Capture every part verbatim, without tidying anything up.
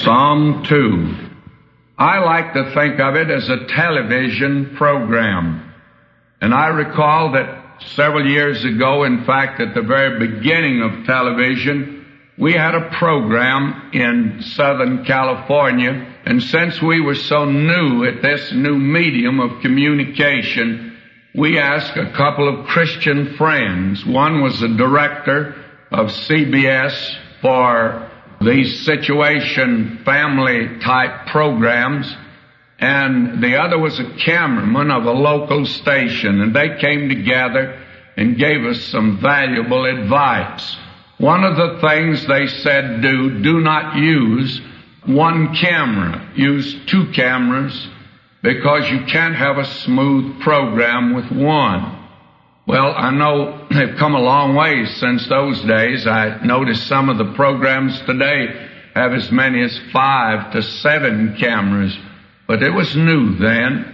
Psalm two. I like to think of it as a television program. And I recall that several years ago, in fact, at the very beginning of television, we had a program in Southern California, and since we were so new at this new medium of communication, we asked a couple of Christian friends. One was the director of C B S for these situation family type programs, and the other was a cameraman of a local station, and they came together and gave us some valuable advice. One of the things they said, do, do not use one camera. Use two cameras, because you can't have a smooth program with one. Well, I know they've come a long way since those days. I noticed some of the programs today have as many as five to seven cameras, but it was new then.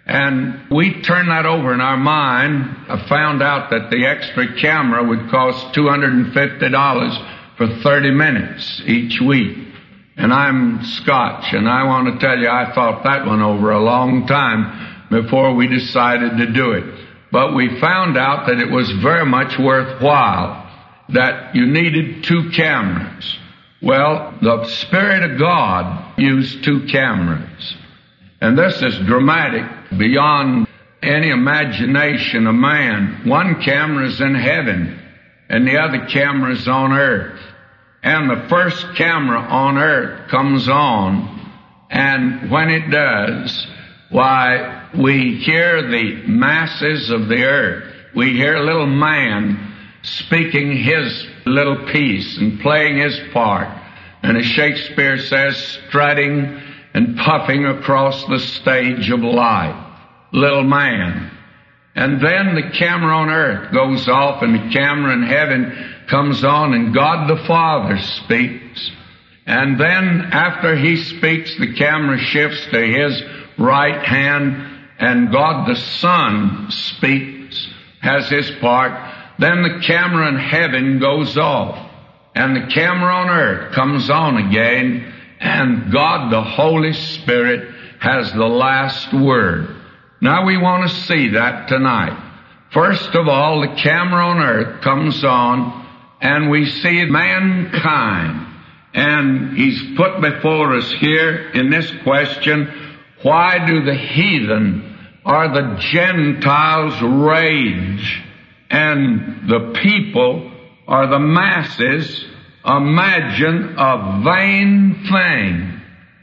And we turned that over in our mind. I found out that the extra camera would cost two hundred fifty dollars for thirty minutes each week. And I'm Scotch, and I want to tell you, I thought that one over a long time before we decided to do it. But we found out that it was very much worthwhile, that you needed two cameras. Well, the Spirit of God used two cameras. And this is dramatic beyond any imagination of man. One camera is in heaven, and the other camera is on earth. And the first camera on earth comes on, and when it does, why, we hear the masses of the earth. We hear a little man speaking his little piece and playing his part. And as Shakespeare says, strutting and puffing across the stage of life. Little man. And then the camera on earth goes off, and the camera in heaven comes on, and God the Father speaks. And then after he speaks, the camera shifts to his right hand, and God the Son speaks, has his part. Then the camera in heaven goes off, and the camera on earth comes on again, and God the Holy Spirit has the last word. Now we want to see that tonight. First of all, the camera on earth comes on, and we see mankind. And he's put before us here in this question, why do the heathen or the Gentiles rage, and the people or the masses imagine a vain thing?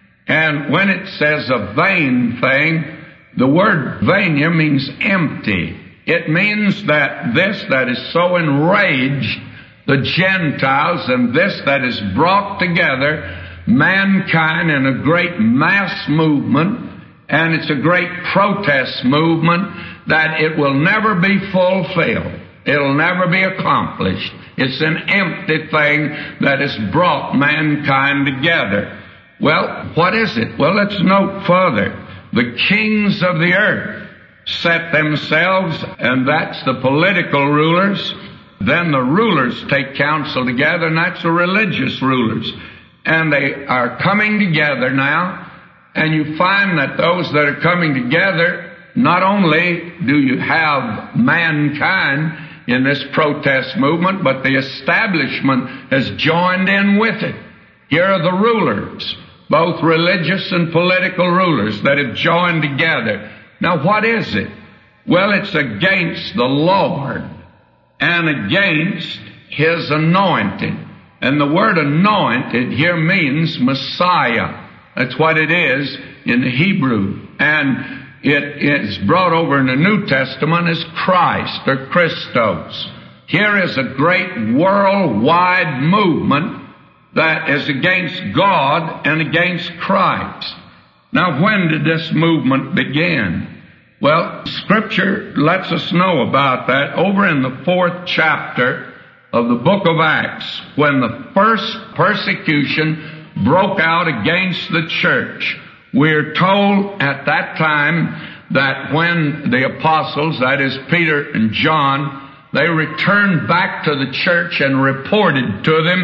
And when it says a vain thing, the word vain here means empty. It means that this that is so enraged the Gentiles, and this that is brought together mankind in a great mass movement, and it's a great protest movement, that it will never be fulfilled. It'll never be accomplished. It's an empty thing that has brought mankind together. Well, what is it? Well, let's note further. The kings of the earth set themselves, and that's the political rulers. Then the rulers take counsel together, and that's the religious rulers. And they are coming together now, and you find that those that are coming together, not only do you have mankind in this protest movement, but the establishment has joined in with it. Here are the rulers, both religious and political rulers, that have joined together. Now what is it? Well, it's against the Lord and against His anointed. And the word anointed here means Messiah. That's what it is in the Hebrew. And it is brought over in the New Testament as Christ or Christos. Here is a great worldwide movement that is against God and against Christ. Now, when did this movement begin? Well, Scripture lets us know about that over in the fourth chapter of the book of Acts, when the first persecution broke out against the church. We're told at that time that when the apostles, that is Peter and John, they returned back to the church and reported to them,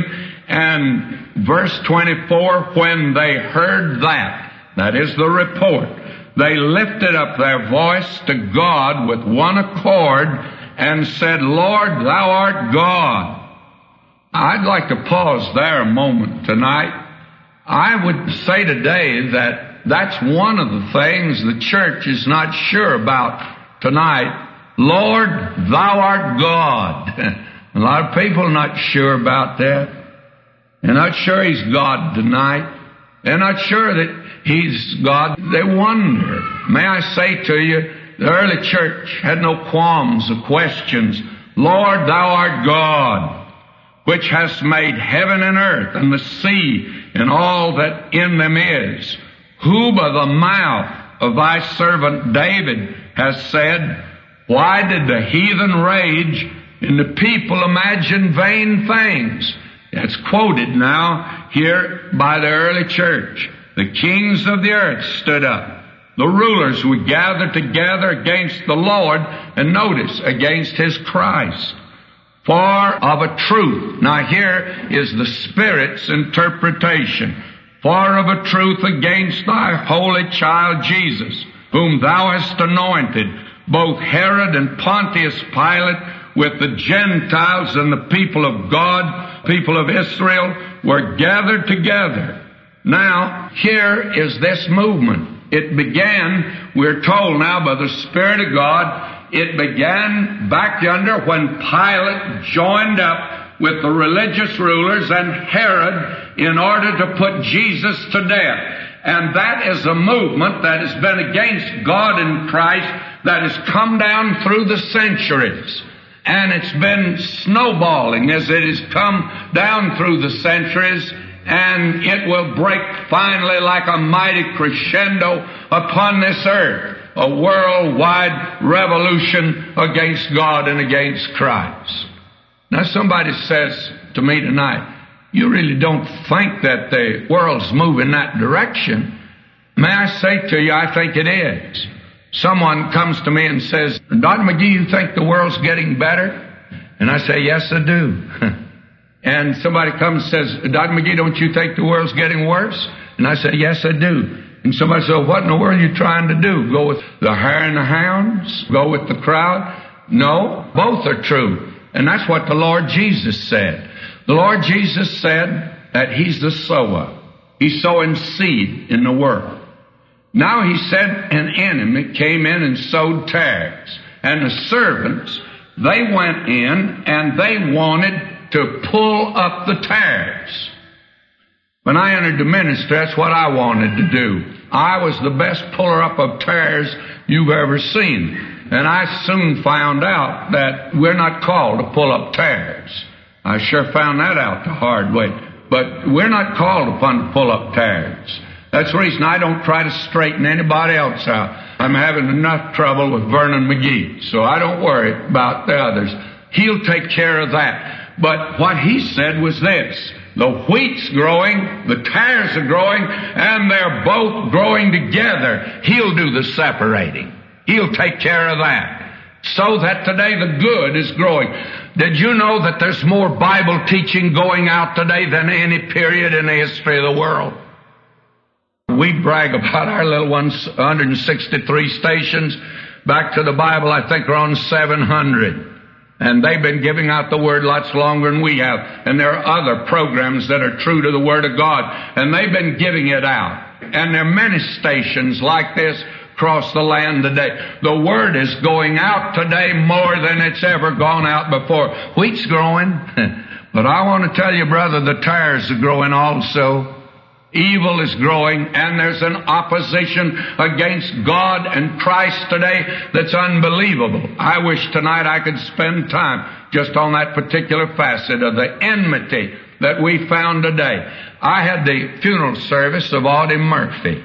And verse twenty-four, when they heard that, that is the report, they lifted up their voice to God with one accord and said, Lord, thou art God. I'd like to pause there a moment tonight. I would say today that that's one of the things the church is not sure about tonight. Lord, thou art God. A lot of people are not sure about that. They're not sure He's God tonight. They're not sure that He's God. They wonder. May I say to you, the early church had no qualms or questions. Lord, thou art God, which hast made heaven and earth and the sea and all that in them is, who by the mouth of thy servant David has said, why did the heathen rage and the people imagine vain things? That's quoted now here by the early church. The kings of the earth stood up. The rulers would gather together against the Lord, and notice, against His Christ. For of a truth, now here is the Spirit's interpretation, for of a truth against thy holy child Jesus, whom thou hast anointed, both Herod and Pontius Pilate, with the Gentiles and the people of God, people of Israel, were gathered together. Now, here is this movement. It began, we're told now by the Spirit of God, it began back yonder when Pilate joined up with the religious rulers and Herod in order to put Jesus to death. And that is a movement that has been against God and Christ that has come down through the centuries. And it's been snowballing as it has come down through the centuries, and it will break finally like a mighty crescendo upon this earth, a worldwide revolution against God and against Christ. Now somebody says to me tonight, you really don't think that the world's moving that direction. May I say to you, I think it is. Someone comes to me and says, Doctor McGee, you think the world's getting better? And I say, yes, I do. And somebody comes and says, Doctor McGee, don't you think the world's getting worse? And I say, yes, I do. And somebody says, what in the world are you trying to do? Go with the hare and the hounds? Go with the crowd? No, both are true. And that's what the Lord Jesus said. The Lord Jesus said that He's the sower. He's sowing seed in the world. Now He said an enemy came in and sowed tares. And the servants, they went in and they wanted to pull up the tares. When I entered the ministry, that's what I wanted to do. I was the best puller up of tares you've ever seen. And I soon found out that we're not called to pull up tares. I sure found that out the hard way. But we're not called upon to pull up tares. That's the reason I don't try to straighten anybody else out. I'm having enough trouble with Vernon McGee, so I don't worry about the others. He'll take care of that. But what he said was this: the wheat's growing, the tares are growing, and they're both growing together. He'll do the separating. He'll take care of that. So that today the good is growing. Did you know that there's more Bible teaching going out today than any period in the history of the world? We brag about our little ones, one hundred sixty-three stations. Back to the Bible, I think we're on seven hundred. And they've been giving out the Word lots longer than we have. And there are other programs that are true to the Word of God. And they've been giving it out. And there are many stations like this across the land today. The Word is going out today more than it's ever gone out before. Wheat's growing. But I want to tell you, brother, the tares are growing also. Evil is growing, and there's an opposition against God and Christ today that's unbelievable. I wish tonight I could spend time just on that particular facet of the enmity that we found today. I had the funeral service of Audie Murphy,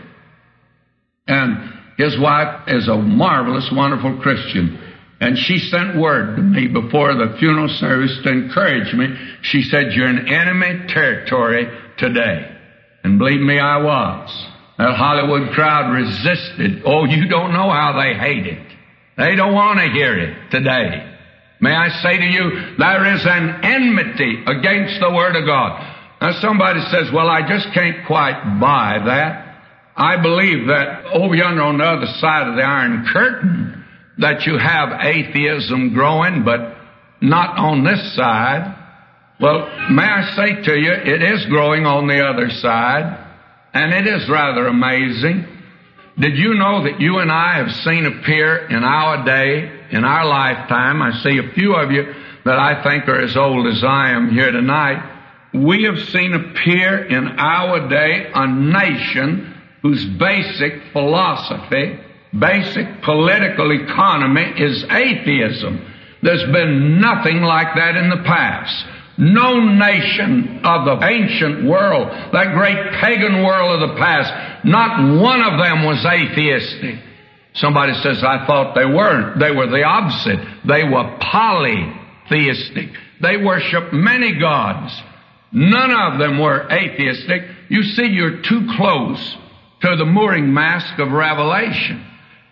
and his wife is a marvelous, wonderful Christian. And she sent word to me before the funeral service to encourage me. She said, you're in enemy territory today. And believe me, I was. That Hollywood crowd resisted. Oh, you don't know how they hate it. They don't want to hear it today. May I say to you, there is an enmity against the Word of God. Now somebody says, well, I just can't quite buy that. I believe that over yonder on the other side of the Iron Curtain that you have atheism growing, but not on this side. Well, may I say to you, it is growing on the other side, and it is rather amazing. Did you know that you and I have seen appear in our day, in our lifetime? I see a few of you that I think are as old as I am here tonight. We have seen appear in our day a nation whose basic philosophy, basic political economy is atheism. There's been nothing like that in the past. No nation of the ancient world, that great pagan world of the past, not one of them was atheistic. Somebody says, I thought they weren't. They were the opposite. They were polytheistic. They worshiped many gods. None of them were atheistic. You see, you're too close to the mooring mast of Revelation.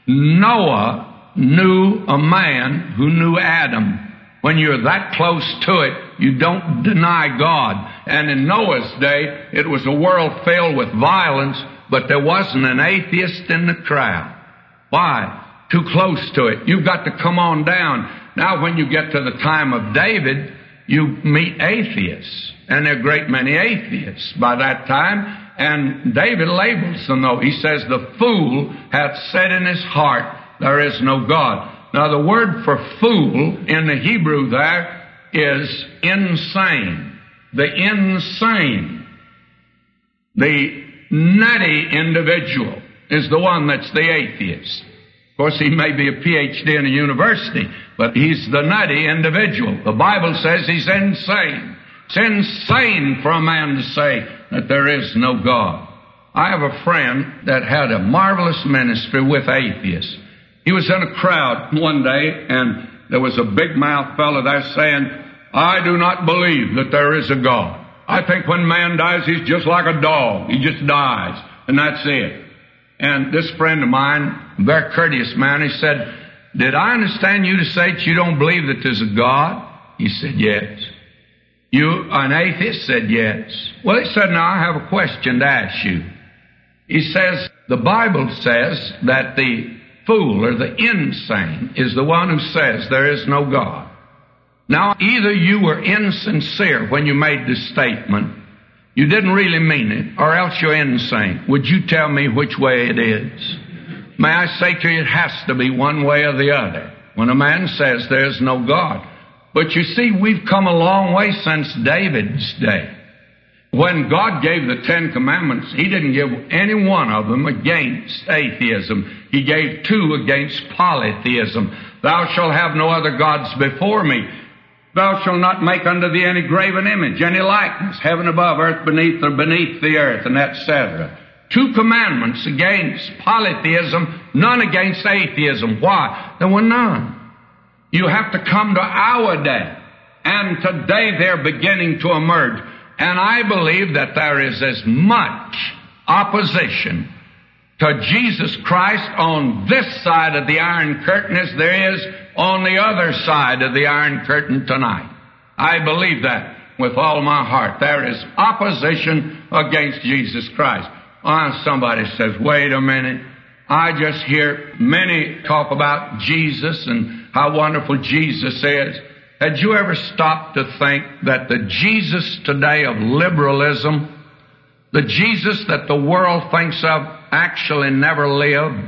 Noah knew a man who knew Adam. When you're that close to it, you don't deny God. And in Noah's day, it was a world filled with violence, but there wasn't an atheist in the crowd. Why? Too close to it. You've got to come on down. Now, when you get to the time of David, you meet atheists. And there are a great many atheists by that time. And David labels them, though. He says, the fool hath said in his heart, there is no God. Now, the word for fool in the Hebrew there is insane. The insane, the nutty individual is the one that's the atheist. Of course, he may be a P H D in a university, but he's the nutty individual. The Bible says he's insane. It's insane for a man to say that there is no God. I have a friend that had a marvelous ministry with atheists. He was in a crowd one day, and there was a big-mouthed fellow there saying, I do not believe that there is a God. I think when man dies, he's just like a dog. He just dies, and that's it. And this friend of mine, a very courteous man, he said, did I understand you to say that you don't believe that there's a God? He said, yes. You, an atheist, said yes. Well, he said, now I have a question to ask you. He says, the Bible says that the fool or the insane is the one who says there is no God. Now, either you were insincere when you made this statement, you didn't really mean it, or else you're insane. Would you tell me which way it is? May I say to you, it has to be one way or the other when a man says there is no God. But you see, we've come a long way since David's day. When God gave the Ten Commandments, He didn't give any one of them against atheism. He gave two against polytheism. Thou shalt have no other gods before me. Thou shalt not make unto thee any graven image, any likeness, heaven above, earth beneath, or beneath the earth, and et cetera. Two commandments against polytheism, none against atheism. Why? There were none. You have to come to our day, and today they're beginning to emerge. And I believe that there is as much opposition to Jesus Christ on this side of the Iron Curtain as there is on the other side of the Iron Curtain tonight. I believe that with all my heart. There is opposition against Jesus Christ. Oh, somebody says, wait a minute. I just hear many talk about Jesus and how wonderful Jesus is. Had you ever stopped to think that the Jesus today of liberalism, the Jesus that the world thinks of, actually never lived?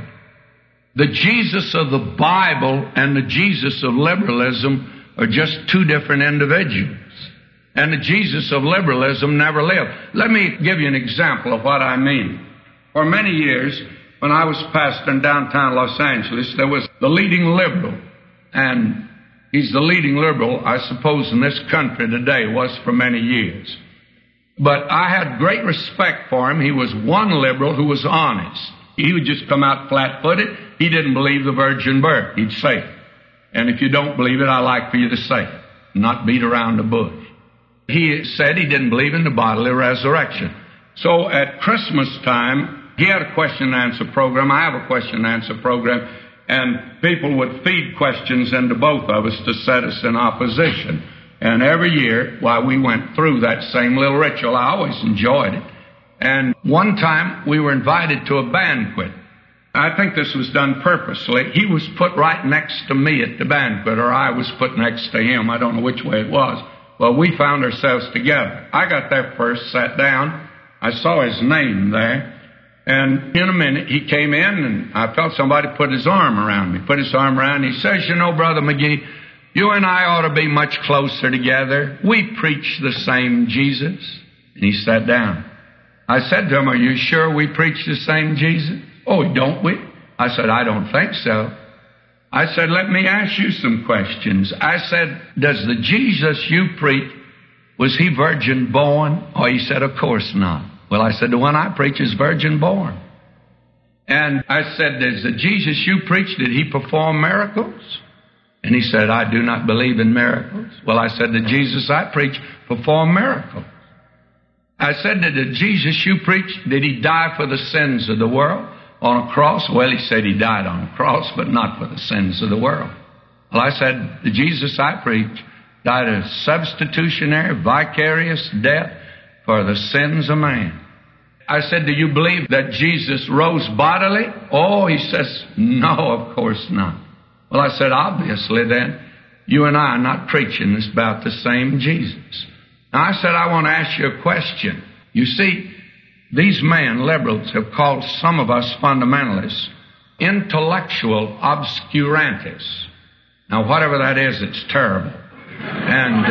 The Jesus of the Bible and the Jesus of liberalism are just two different individuals. And the Jesus of liberalism never lived. Let me give you an example of what I mean. For many years, when I was pastor in downtown Los Angeles, there was the leading liberal, and he's the leading liberal, I suppose, in this country today, was for many years. But I had great respect for him. He was one liberal who was honest. He would just come out flat-footed. He didn't believe the virgin birth. He'd say it. And if you don't believe it, I like for you to say it, not beat around the bush. He said he didn't believe in the bodily resurrection. So at Christmas time, he had a question and answer program. I have a question and answer program. And people would feed questions into both of us to set us in opposition. And every year, while we went through that same little ritual, I always enjoyed it. And one time, we were invited to a banquet. I think this was done purposely. He was put right next to me at the banquet, or I was put next to him. I don't know which way it was. Well, we found ourselves together. I got there first, sat down. I saw his name there. And in a minute, he came in, and I felt somebody put his arm around me, put his arm around me. He says, you know, Brother McGee, you and I ought to be much closer together. We preach the same Jesus. And he sat down. I said to him, are you sure we preach the same Jesus? Oh, don't we? I said, I don't think so. I said, let me ask you some questions. I said, does the Jesus you preach, was he virgin born? Oh, he said, of course not. Well, I said, the one I preach is virgin born. And I said, does the Jesus you preach, did he perform miracles? And he said, I do not believe in miracles. Well, I said, the Jesus I preach performed miracles. I said, did the Jesus you preach, did he die for the sins of the world on a cross? Well, he said he died on a cross, but not for the sins of the world. Well, I said, the Jesus I preach died a substitutionary, vicarious death for the sins of man. I said, do you believe that Jesus rose bodily? Oh, he says, no, of course not. Well, I said, obviously then, you and I are not preaching this about the same Jesus. Now, I said, I want to ask you a question. You see, these men, liberals, have called some of us fundamentalists intellectual obscurantists. Now, whatever that is, it's terrible. And,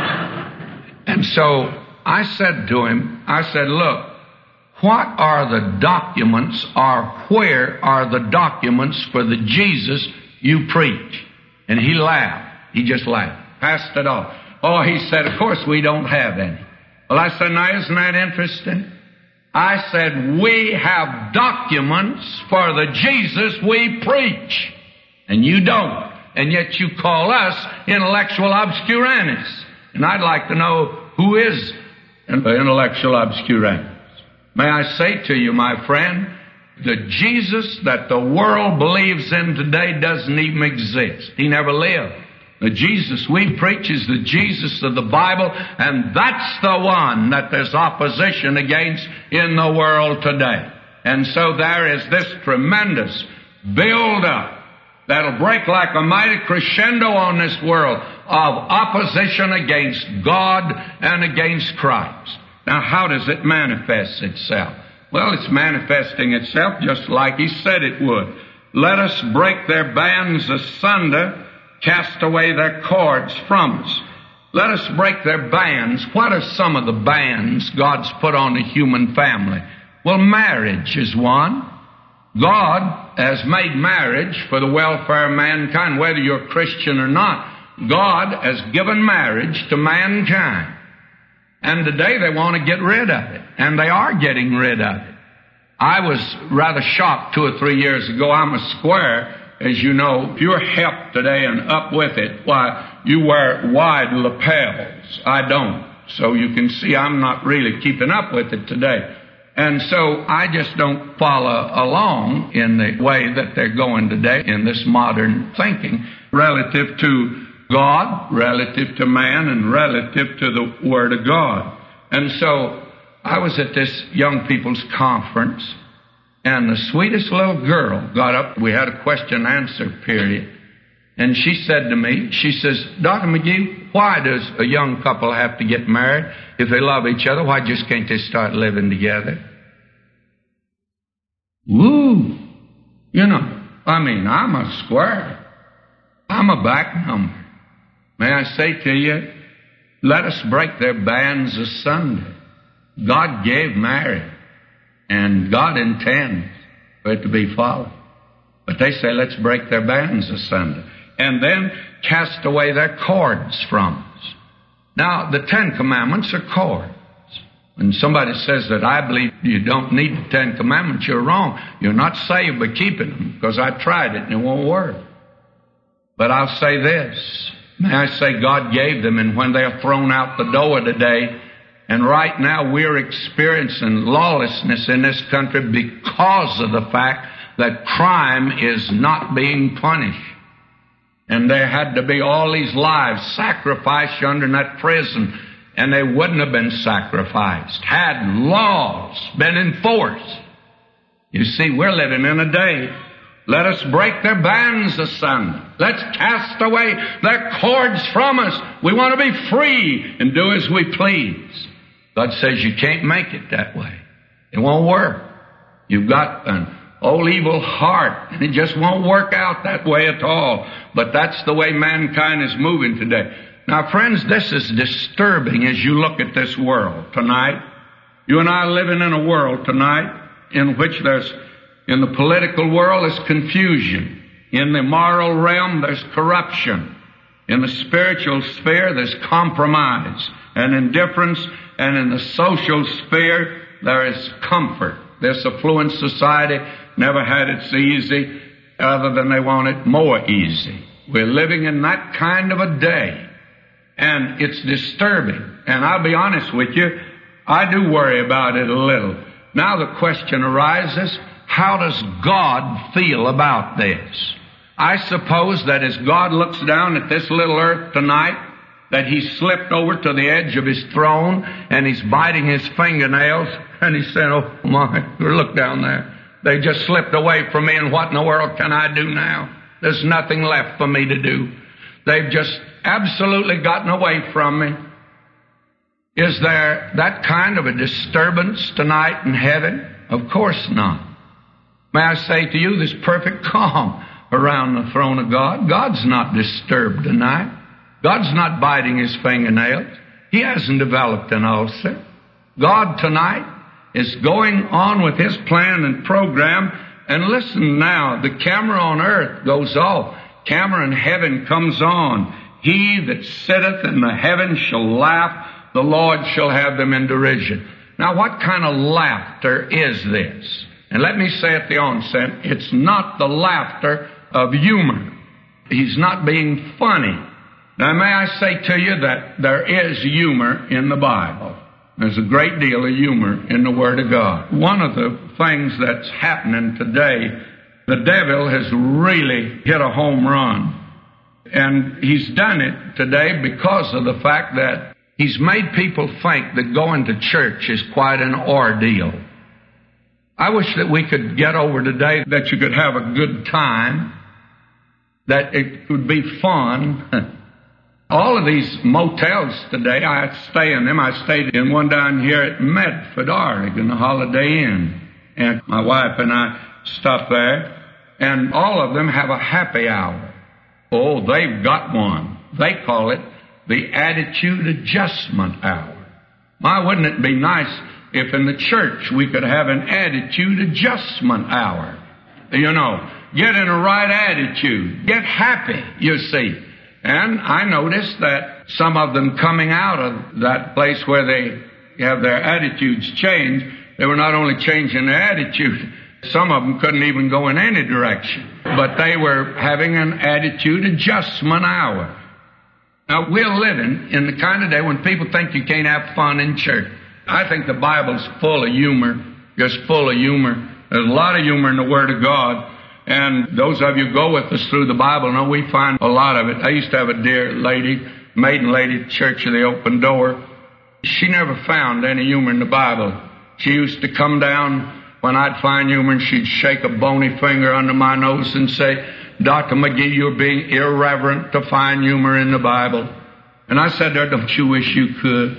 uh, and so I said to him, I said, look, what are the documents, or where are the documents for the Jesus you preach? And he laughed. He just laughed. Passed it off. Oh, he said, of course we don't have any. Well, I said, now isn't that interesting? I said, we have documents for the Jesus we preach. And you don't. And yet you call us intellectual obscurantists. And I'd like to know who is an intellectual obscurantist. May I say to you, my friend, the Jesus that the world believes in today doesn't even exist. He never lived. The Jesus we preach is the Jesus of the Bible, and that's the one that there's opposition against in the world today. And so there is this tremendous build-up that'll break like a mighty crescendo on this world of opposition against God and against Christ. Now, how does it manifest itself? Well, it's manifesting itself just like he said it would. Let us break their bands asunder, cast away their cords from us. Let us break their bands. What are some of the bands God's put on the human family? Well, marriage is one. God has made marriage for the welfare of mankind, whether you're a Christian or not. God has given marriage to mankind. And today they want to get rid of it. And they are getting rid of it. I was rather shocked two or three years ago. I'm a square, as you know. If you're hep today and up with it, why, you wear wide lapels. I don't. So you can see I'm not really keeping up with it today. And so I just don't follow along in the way that they're going today in this modern thinking relative to God, relative to man, and relative to the Word of God. And so I was at this young people's conference, and the sweetest little girl got up. We had a question and answer period. And she said to me, she says, Doctor McGee, why does a young couple have to get married? If they love each other, why just can't they start living together? Woo! You know, I mean, I'm a square. I'm a back number. May I say to you, let us break their bands asunder. God gave marriage, and God intends for it to be followed. But they say, let's break their bands asunder. And then cast away their cords from us. Now, the Ten Commandments are cords. When somebody says that I believe you don't need the Ten Commandments, you're wrong. You're not saved by keeping them, because I tried it and it won't work. But I'll say this. May I say God gave them, and when they are thrown out the door today, and right now we're experiencing lawlessness in this country because of the fact that crime is not being punished. And there had to be all these lives sacrificed under that prison, and they wouldn't have been sacrificed had laws been enforced. You see, we're living in a day. Let us break their bands asunder. Let's cast away their cords from us. We want to be free and do as we please. God says you can't make it that way. It won't work. You've got an old evil heart, and it just won't work out that way at all. But that's the way mankind is moving today. Now, friends, this is disturbing as you look at this world tonight. You and I are living in a world tonight in which there's, in the political world, there's confusion. In the moral realm, there's corruption. In the spiritual sphere, there's compromise and indifference. And in the social sphere, there is comfort. This affluent society never had it so easy, other than they want it more easy. We're living in that kind of a day. And it's disturbing. And I'll be honest with you, I do worry about it a little. Now the question arises, how does God feel about this? I suppose that as God looks down at this little earth tonight, that He's slipped over to the edge of His throne and He's biting His fingernails and He's saying, oh my, look down there. They just slipped away from me, and what in the world can I do now? There's nothing left for me to do. They've just absolutely gotten away from me. Is there that kind of a disturbance tonight in heaven? Of course not. May I say to you, there's perfect calm around the throne of God. God's not disturbed tonight. God's not biting His fingernails. He hasn't developed an ulcer. God tonight is going on with His plan and program. And listen now, the camera on earth goes off. Camera in heaven comes on. He that sitteth in the heavens shall laugh. The Lord shall have them in derision. Now, what kind of laughter is this? And let me say at the onset, it's not the laughter of humor. He's not being funny. Now, may I say to you that there is humor in the Bible. There's a great deal of humor in the Word of God. One of the things that's happening today, the devil has really hit a home run. And he's done it today because of the fact that he's made people think that going to church is quite an ordeal. I wish that we could get over today that you could have a good time, that it could be fun. All of these motels today, I stay in them. I stayed in one down here at Medford, Oregon, the Holiday Inn. And my wife and I stopped there. And all of them have a happy hour. Oh, they've got one. They call it the attitude adjustment hour. My, wouldn't it be nice if in the church we could have an attitude adjustment hour? You know, get in a right attitude. Get happy, you see. And I noticed that some of them coming out of that place where they have their attitudes changed, they were not only changing their attitude, some of them couldn't even go in any direction. But they were having an attitude adjustment hour. Now, we're living in the kind of day when people think you can't have fun in church. I think the Bible's full of humor, just full of humor. There's a lot of humor in the Word of God. And those of you who go with us through the Bible know we find a lot of it. I used to have a dear lady, maiden lady at Church of the Open Door. She never found any humor in the Bible. She used to come down when I'd find humor, and she'd shake a bony finger under my nose and say, Doctor McGee, you're being irreverent to find humor in the Bible. And I said to her, don't you wish you could?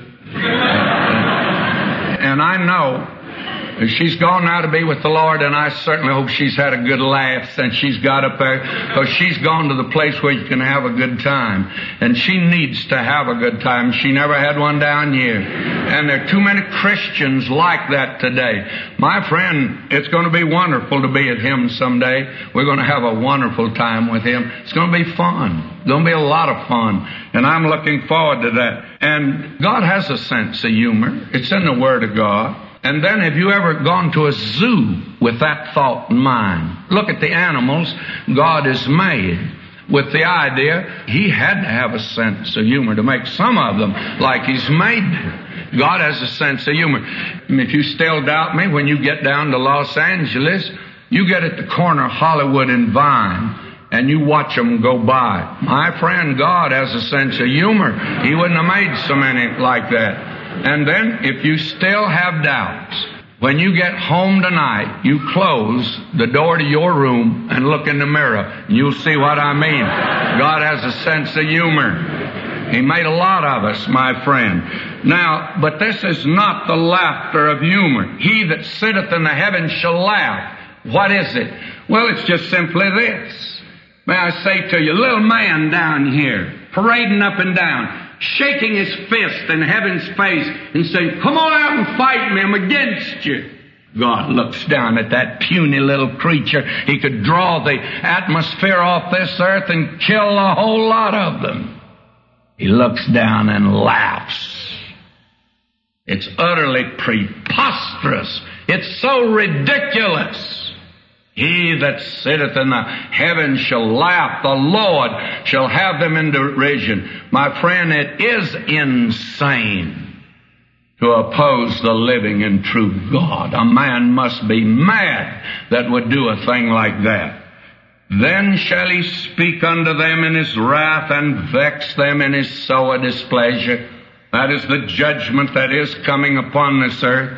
And I know she's gone now to be with the Lord, and I certainly hope she's had a good laugh since she's got up there, because she's gone to the place where you can have a good time. And she needs to have a good time. She never had one down here. And there are too many Christians like that today. My friend, it's going to be wonderful to be at Him someday. We're going to have a wonderful time with Him. It's going to be fun. It's going to be a lot of fun. And I'm looking forward to that. And God has a sense of humor. It's in the Word of God. And then have you ever gone to a zoo with that thought in mind? Look at the animals God has made with the idea He had to have a sense of humor to make some of them like He's made them. God has a sense of humor. If you still doubt me, when you get down to Los Angeles, you get at the corner of Hollywood and Vine, and you watch them go by. My friend, God has a sense of humor. He wouldn't have made so many like that. And then, if you still have doubts, when you get home tonight, you close the door to your room and look in the mirror, and you'll see what I mean. God has a sense of humor. He made a lot of us, my friend. Now, but this is not the laughter of humor. He that sitteth in the heavens shall laugh. What is it? Well, it's just simply this. May I say to you, little man down here, parading up and down, shaking his fist in heaven's face and saying, come on out and fight me, I'm against you. God looks down at that puny little creature. He could draw the atmosphere off this earth and kill a whole lot of them. He looks down and laughs. It's utterly preposterous. It's so ridiculous. He that sitteth in the heavens shall laugh. The Lord shall have them in derision. My friend, it is insane to oppose the living and true God. A man must be mad that would do a thing like that. Then shall he speak unto them in his wrath and vex them in his sore displeasure. That is the judgment that is coming upon this earth.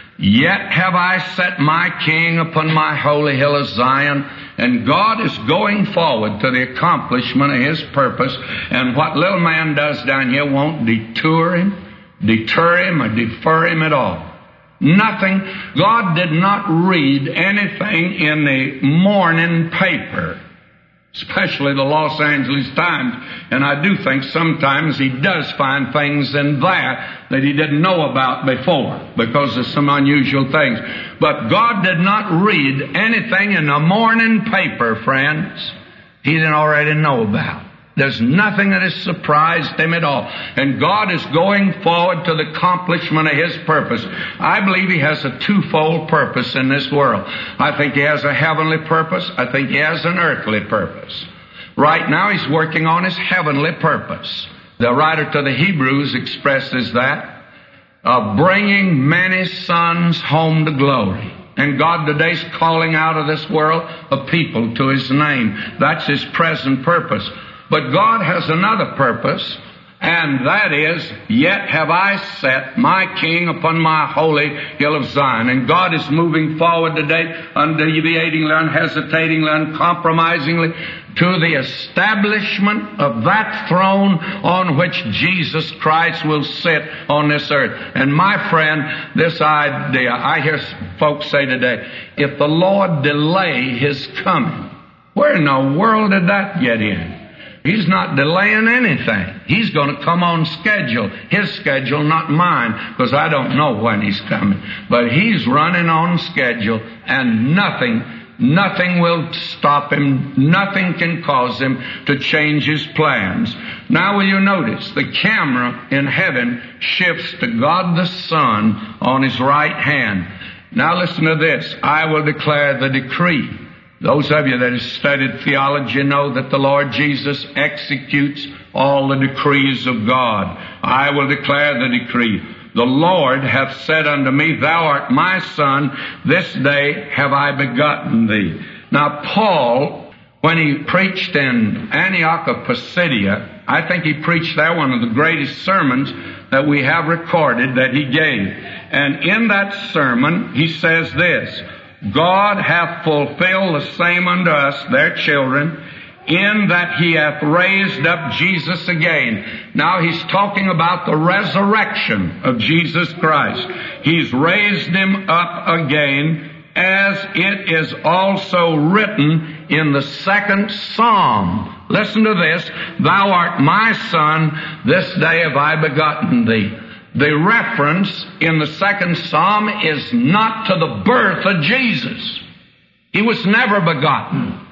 Yet have I set my King upon my holy hill of Zion, and God is going forward to the accomplishment of His purpose, and what little man does down here won't detour him, deter him, or defer him at all. Nothing. God did not read anything in the morning paper, especially the Los Angeles Times, and I do think sometimes He does find things in there that He didn't know about before because of some unusual things. But God did not read anything in the morning paper, friends, He didn't already know about. There's nothing that has surprised Him at all. And God is going forward to the accomplishment of His purpose. I believe He has a twofold purpose in this world. I think He has a heavenly purpose. I think He has an earthly purpose. Right now He's working on His heavenly purpose. The writer to the Hebrews expresses that, of bringing many sons home to glory. And God today's calling out of this world a people to His name. That's His present purpose. But God has another purpose, and that is, yet have I set my King upon my holy hill of Zion. And God is moving forward today, undeviatingly, unhesitatingly, uncompromisingly, to the establishment of that throne on which Jesus Christ will sit on this earth. And my friend, this idea, I hear folks say today, if the Lord delay His coming, where in the world did that get in? He's not delaying anything. He's going to come on schedule. His schedule, not mine, because I don't know when He's coming. But He's running on schedule, and nothing, nothing will stop Him. Nothing can cause Him to change His plans. Now will you notice, the camera in heaven shifts to God the Son on His right hand. Now listen to this. I will declare the decree. Those of you that have studied theology know that the Lord Jesus executes all the decrees of God. I will declare the decree. The Lord hath said unto me, Thou art my Son, this day have I begotten thee. Now Paul, when he preached in Antioch of Pisidia, I think he preached there one of the greatest sermons that we have recorded that he gave. And in that sermon he says this, God hath fulfilled the same unto us, their children, in that He hath raised up Jesus again. Now He's talking about the resurrection of Jesus Christ. He's raised Him up again, as it is also written in the second Psalm. Listen to this. Thou art my Son, this day have I begotten thee. The reference in the second Psalm is not to the birth of Jesus. He was never begotten.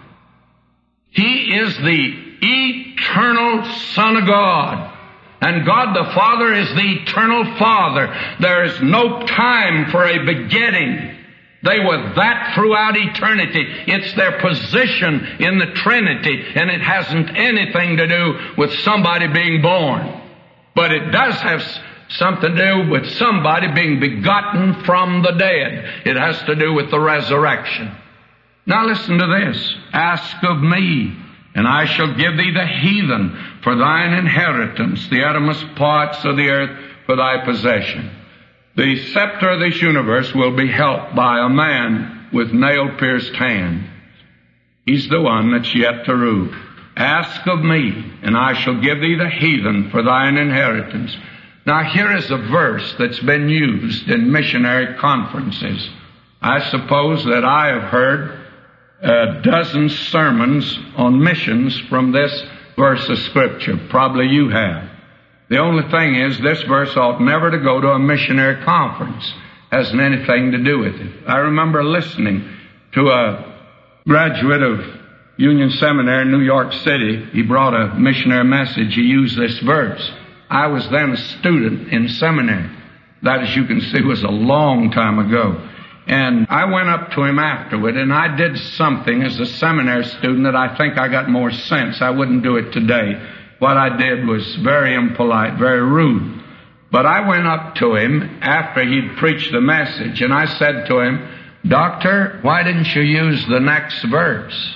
He is the eternal Son of God. And God the Father is the eternal Father. There is no time for a begetting. They were that throughout eternity. It's their position in the Trinity, and it hasn't anything to do with somebody being born. But it does have something to do with somebody being begotten from the dead. It has to do with the resurrection. Now listen to this. Ask of me, And I shall give thee the heathen for thine inheritance, the uttermost parts of the earth for thy possession. The scepter of this universe will be held by a man with nail-pierced hand. He's the one that's yet to rule. Ask of me, and I shall give thee the heathen for thine inheritance. Now here is a verse that's been used in missionary conferences. I suppose that I have heard a dozen sermons on missions from this verse of Scripture. Probably you have. The only thing is, this verse ought never to go to a missionary conference. Hasn't anything to do with it. I remember listening to a graduate of Union Seminary in New York City. He brought a missionary message. He used this verse. I was then a student in seminary. That, as you can see, was a long time ago. And I went up to him afterward, and I did something as a seminary student that I think I got more sense. I wouldn't do it today. What I did was very impolite, very rude. But I went up to him after he'd preached the message, and I said to him, "Doctor, why didn't you use the next verse?"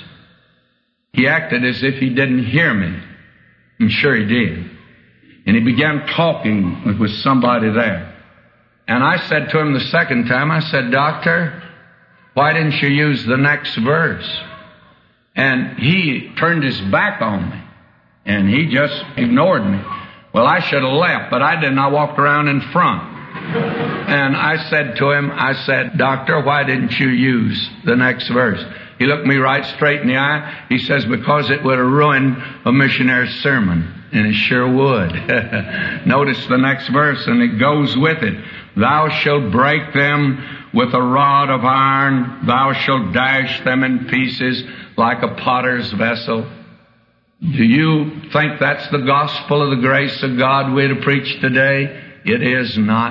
He acted as if he didn't hear me. I'm sure he did. And he began talking with somebody there. And I said to him the second time, I said, "Doctor, why didn't you use the next verse?" And he turned his back on me, and he just ignored me. Well, I should have left, but I didn't. I walked around in front. And I said to him, I said, "Doctor, why didn't you use the next verse?" He looked me right straight in the eye. He says, "Because it would have ruined a missionary's sermon." And it sure would. Notice the next verse, and it goes with it. "Thou shalt break them with a rod of iron. Thou shalt dash them in pieces like a potter's vessel." Do you think that's the gospel of the grace of God we're to preach today? It is not.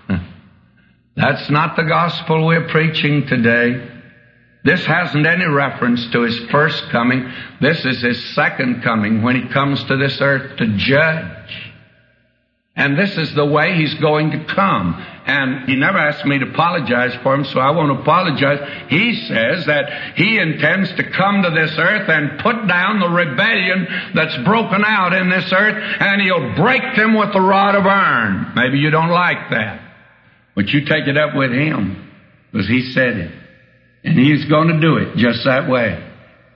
That's not the gospel we're preaching today. This hasn't any reference to His first coming. This is His second coming, when He comes to this earth to judge. And this is the way He's going to come. And He never asked me to apologize for Him, so I won't apologize. He says that He intends to come to this earth and put down the rebellion that's broken out in this earth, and He'll break them with the rod of iron. Maybe you don't like that, but you take it up with Him, because He said it. And He's going to do it just that way.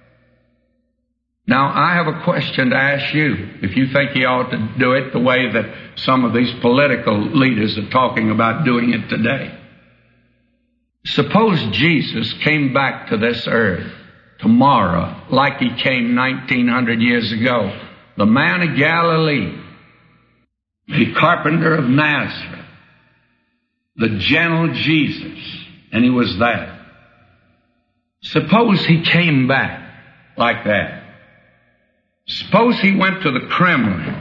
Now, I have a question to ask you. If you think He ought to do it the way that some of these political leaders are talking about doing it today. Suppose Jesus came back to this earth tomorrow, like He came nineteen hundred years ago. The man of Galilee, the carpenter of Nazareth, the gentle Jesus, and He was that. Suppose He came back like that. Suppose He went to the Kremlin,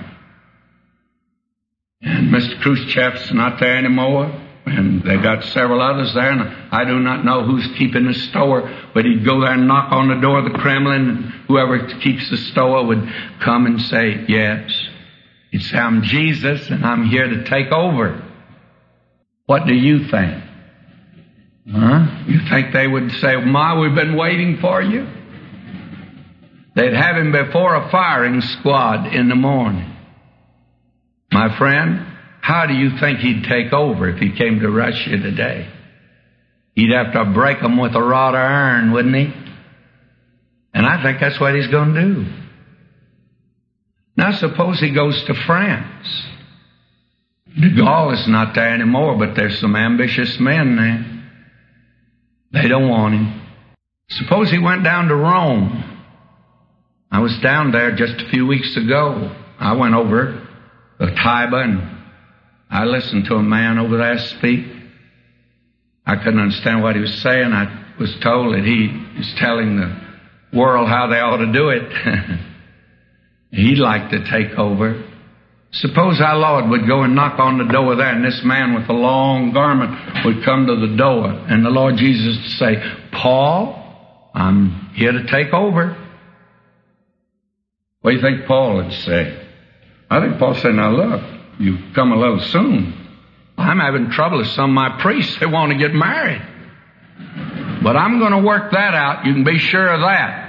and Mister Khrushchev's not there anymore, and they got several others there, and I do not know who's keeping the store, but he'd go there and knock on the door of the Kremlin, and whoever keeps the store would come and say, "Yes." He'd say, "I'm Jesus, and I'm here to take over." What do you think? Huh? You think they would say, "Ma, we've been waiting for you"? They'd have Him before a firing squad in the morning. My friend, how do you think He'd take over if He came to Russia today? He'd have to break them with a rod of iron, wouldn't He? And I think that's what He's going to do. Now suppose He goes to France. De Gaulle is not there anymore, but there's some ambitious men there. They don't want Him. Suppose He went down to Rome. I was down there just a few weeks ago. I went over the Tiber, and I listened to a man over there speak. I couldn't understand what he was saying. I was told that he was telling the world how they ought to do it. He'd like to take over. Suppose our Lord would go and knock on the door there, and this man with a long garment would come to the door, and the Lord Jesus would say, "Paul, I'm here to take over." What do you think Paul would say? I think Paul said, "Now look, you've come a little soon. I'm having trouble with some of my priests. They want to get married. But I'm going to work that out. You can be sure of that.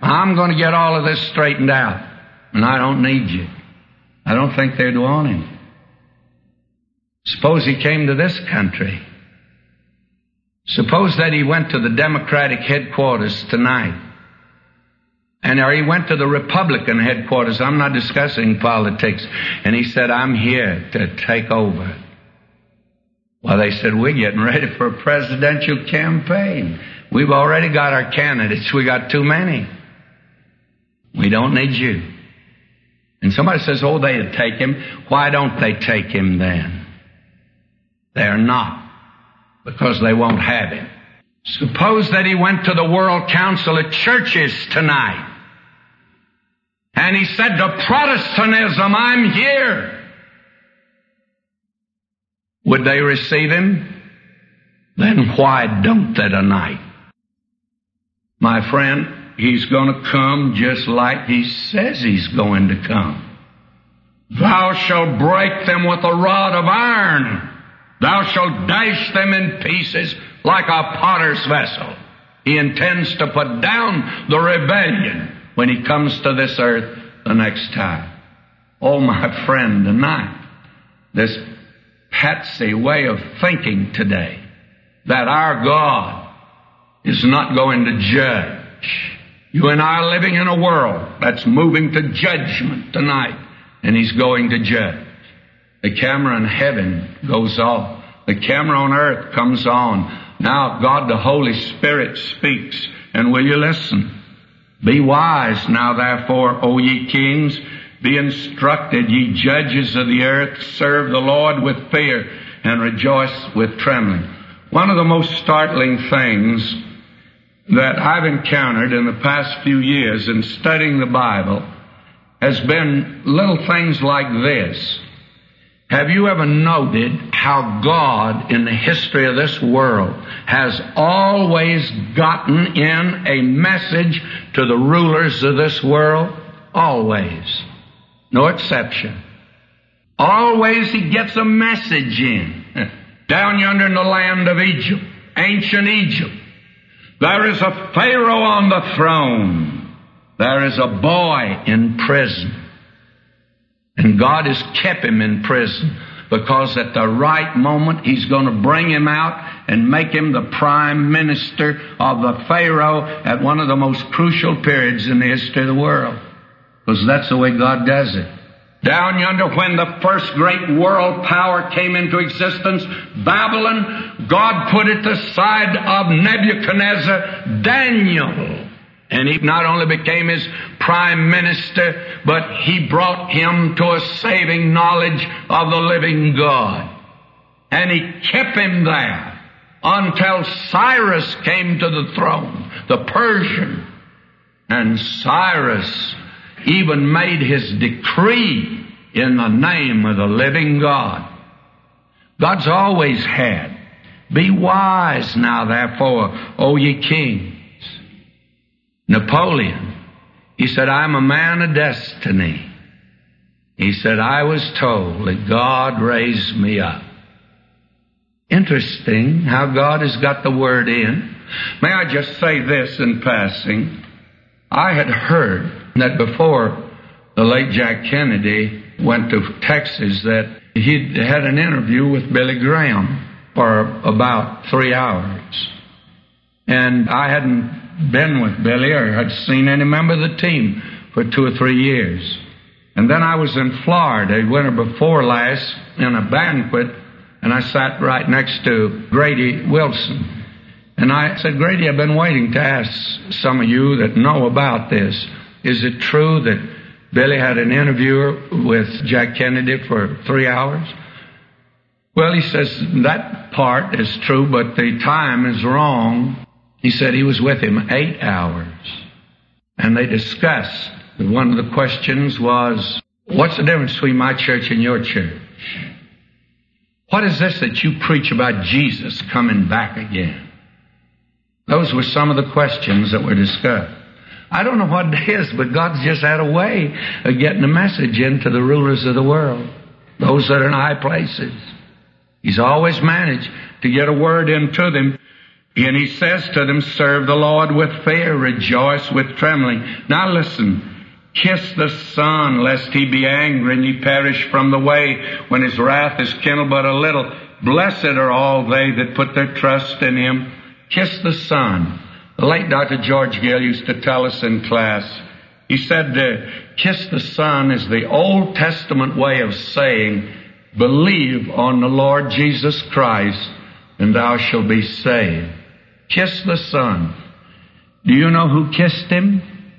I'm going to get all of this straightened out, and I don't need you. I don't think they'd want him. Suppose he came to this country. Suppose that he went to the Democratic headquarters tonight, and or he went to the Republican headquarters. I'm not discussing politics. And he said, I'm here to take over. Well, they said, we're getting ready for a presidential campaign. We've already got our candidates. We got too many. We don't need you. And somebody says, oh, they'd take him. Why don't they take him then? They're not. Because they won't have him. Suppose that he went to the World Council of Churches tonight, and he said to Protestantism, I'm here. Would they receive him? Then why don't they tonight? My friend, he's going to come just like he says he's going to come. Thou shalt break them with a rod of iron. Thou shalt dash them in pieces like a potter's vessel. He intends to put down the rebellion when he comes to this earth the next time. Oh, my friend, tonight, this patsy way of thinking today, that our God is not going to judge. You and I are living in a world that's moving to judgment tonight, and he's going to judge. The camera in heaven goes off. The camera on earth comes on. Now God the Holy Spirit speaks. And will you listen? Be wise now therefore, O ye kings. Be instructed, ye judges of the earth. Serve the Lord with fear and rejoice with trembling. One of the most startling things that I've encountered in the past few years in studying the Bible has been little things like this. Have you ever noted how God in the history of this world has always gotten in a message to the rulers of this world? Always. No exception. Always he gets a message in. Down yonder in the land of Egypt, ancient Egypt, there is a Pharaoh on the throne. There is a boy in prison. And God has kept him in prison because at the right moment he's going to bring him out and make him the prime minister of the Pharaoh at one of the most crucial periods in the history of the world. Because that's the way God does it. Down yonder, when the first great world power came into existence, Babylon, God put at the side of Nebuchadnezzar Daniel. And he not only became his prime minister, but he brought him to a saving knowledge of the living God. And he kept him there until Cyrus came to the throne, the Persian. And Cyrus even made his decree in the name of the living God. God's always had. Be wise now, therefore, O ye kings. Napoleon, he said, I'm a man of destiny. He said, I was told that God raised me up. Interesting how God has got the word in. May I just say this in passing? I had heard that before the late Jack Kennedy went to Texas that he'd had an interview with Billy Graham for about three hours. And I hadn't been with Billy or had seen any member of the team for two or three years. And then I was in Florida, winter before last, in a banquet, and I sat right next to Grady Wilson. And I said, Grady, I've been waiting to ask some of you that know about this. Is it true that Billy had an interview with Jack Kennedy for three hours? Well, he says, that part is true, but the time is wrong. He said he was with him eight hours. And they discussed. One of the questions was, what's the difference between my church and your church? What is this that you preach about Jesus coming back again? Those were some of the questions that were discussed. I don't know what it is, but God's just had a way of getting a message into the rulers of the world, those that are in high places. He's always managed to get a word into them. And he says to them, serve the Lord with fear, rejoice with trembling. Now listen, kiss the Son, lest he be angry and ye perish from the way, when his wrath is kindled but a little. Blessed are all they that put their trust in him. Kiss the Son. The late Doctor George Gill used to tell us in class, he said, uh, kiss the Son is the Old Testament way of saying, believe on the Lord Jesus Christ, and thou shalt be saved. Kiss the Son. Do you know who kissed him?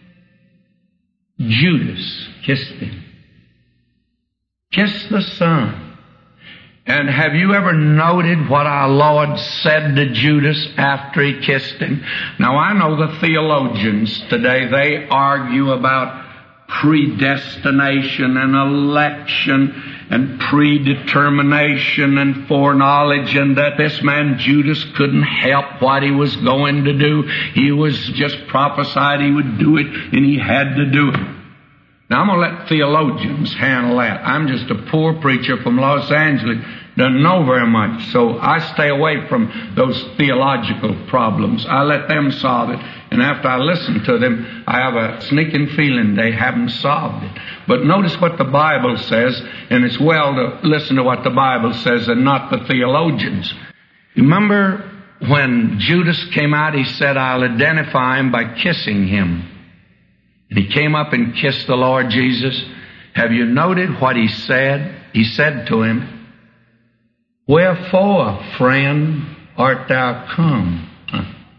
Judas kissed him. Kiss the Son. And have you ever noted what our Lord said to Judas after he kissed him? Now, I know the theologians today, they argue about predestination and election and predetermination and foreknowledge, and that this man Judas couldn't help what he was going to do. He was just prophesied he would do it, and he had to do it. Now, I'm going to let theologians handle that. I'm just a poor preacher from Los Angeles, doesn't know very much, so I stay away from those theological problems. I let them solve it, and after I listen to them, I have a sneaking feeling they haven't solved it. But notice what the Bible says, and it's well to listen to what the Bible says and not the theologians. Remember when Judas came out, he said, I'll identify him by kissing him. And he came up and kissed the Lord Jesus. Have you noted what he said? He said to him, wherefore, friend, art thou come? Huh.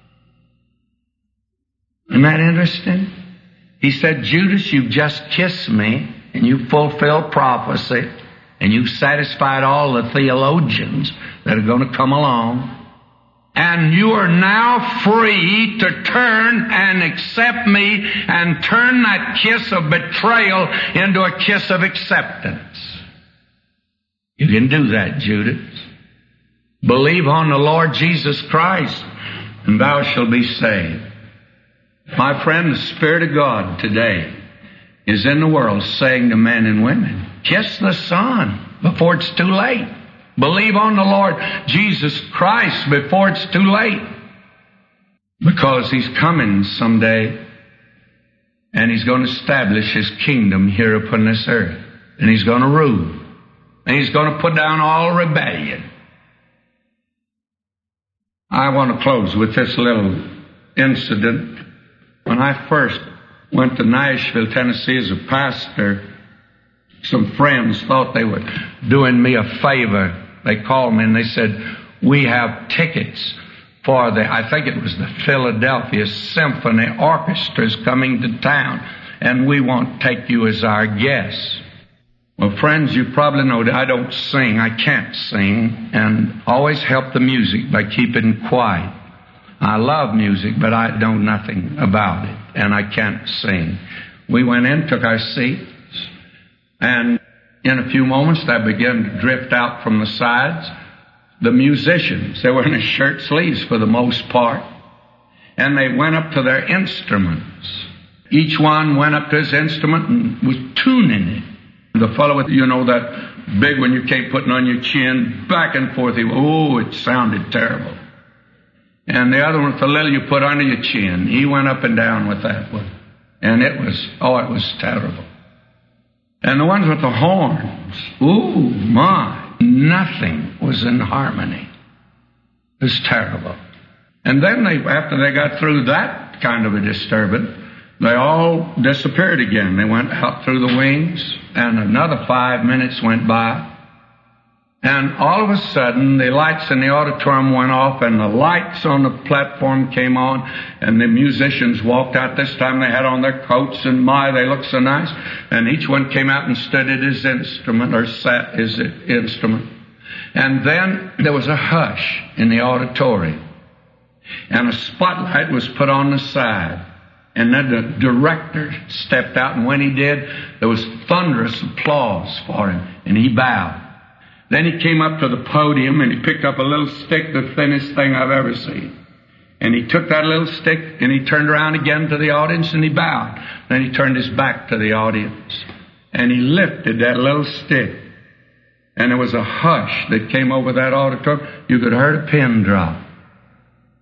Isn't that interesting? He said, Judas, you've just kissed me, and you fulfilled prophecy, and you've satisfied all the theologians that are going to come along. And you are now free to turn and accept me and turn that kiss of betrayal into a kiss of acceptance. You can do that, Judas. Believe on the Lord Jesus Christ, and thou shalt be saved. My friend, the Spirit of God today is in the world saying to men and women, kiss the Son before it's too late. Believe on the Lord Jesus Christ before it's too late. Because He's coming someday, and He's going to establish His kingdom here upon this earth. And He's going to rule. And He's going to put down all rebellion. I want to close with this little incident. When I first went to Nashville, Tennessee as a pastor, some friends thought they were doing me a favor. They called me and they said, we have tickets for the, I think it was the Philadelphia Symphony Orchestra's coming to town, and we want to take you as our guest. Well, friends, you probably know that I don't sing. I can't sing, and always help the music by keeping quiet. I love music, but I know nothing about it, and I can't sing. We went in, took our seats, and in a few moments they began to drift out from the sides. The musicians, they were in their shirt sleeves for the most part, and they went up to their instruments. Each one went up to his instrument and was tuning it. The fellow with, you know, that big one you can't put on your chin, back and forth, he, oh, it sounded terrible. And the other one with the little you put under your chin, he went up and down with that one. And it was, oh, it was terrible. And the ones with the horns, ooh, my, nothing was in harmony. It was terrible. And then they, after they got through that kind of a disturbance, they all disappeared again. They went out through the wings, and another five minutes went by. And all of a sudden, the lights in the auditorium went off, and the lights on the platform came on, and the musicians walked out. This time they had on their coats, and my, they looked so nice. And each one came out and stood at his instrument, or sat his instrument. And then there was a hush in the auditorium, and a spotlight was put on the side. And then the director stepped out, and when he did, there was thunderous applause for him, and he bowed. Then he came up to the podium, and he picked up a little stick, the thinnest thing I've ever seen. And he took that little stick, and he turned around again to the audience, and he bowed. Then he turned his back to the audience, and he lifted that little stick. And there was a hush that came over that auditorium. You could hear a pin drop.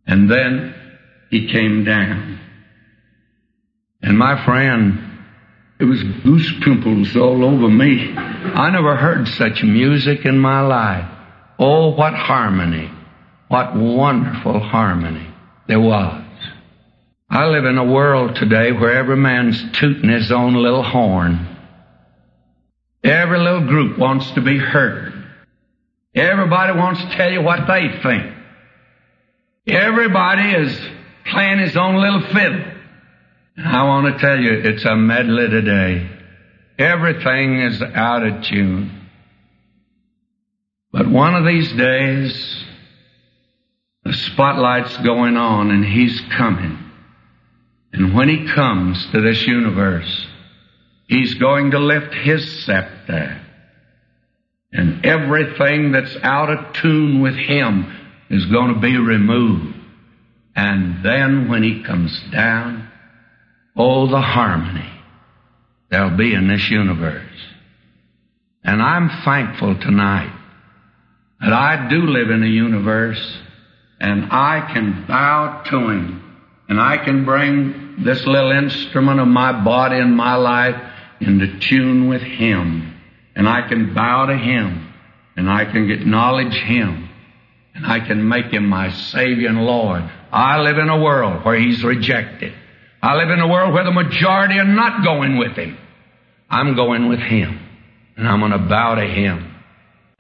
And then he came down. And my friend, it was goose pimples all over me. I never heard such music in my life. Oh, what harmony. What wonderful harmony there was. I live in a world today where every man's tooting his own little horn. Every little group wants to be heard. Everybody wants to tell you what they think. Everybody is playing his own little fiddle. And I want to tell you, it's a medley today. Everything is out of tune. But one of these days, the spotlight's going on and he's coming. And when he comes to this universe, he's going to lift his scepter. And everything that's out of tune with him is going to be removed. And then when he comes down, oh, the harmony there'll be in this universe. And I'm thankful tonight that I do live in a universe and I can bow to him. And I can bring this little instrument of my body and my life into tune with him. And I can bow to him. And I can acknowledge him. And I can make him my Savior and Lord. I live in a world where he's rejected. I live in a world where the majority are not going with him. I'm going with him. And I'm going to bow to him.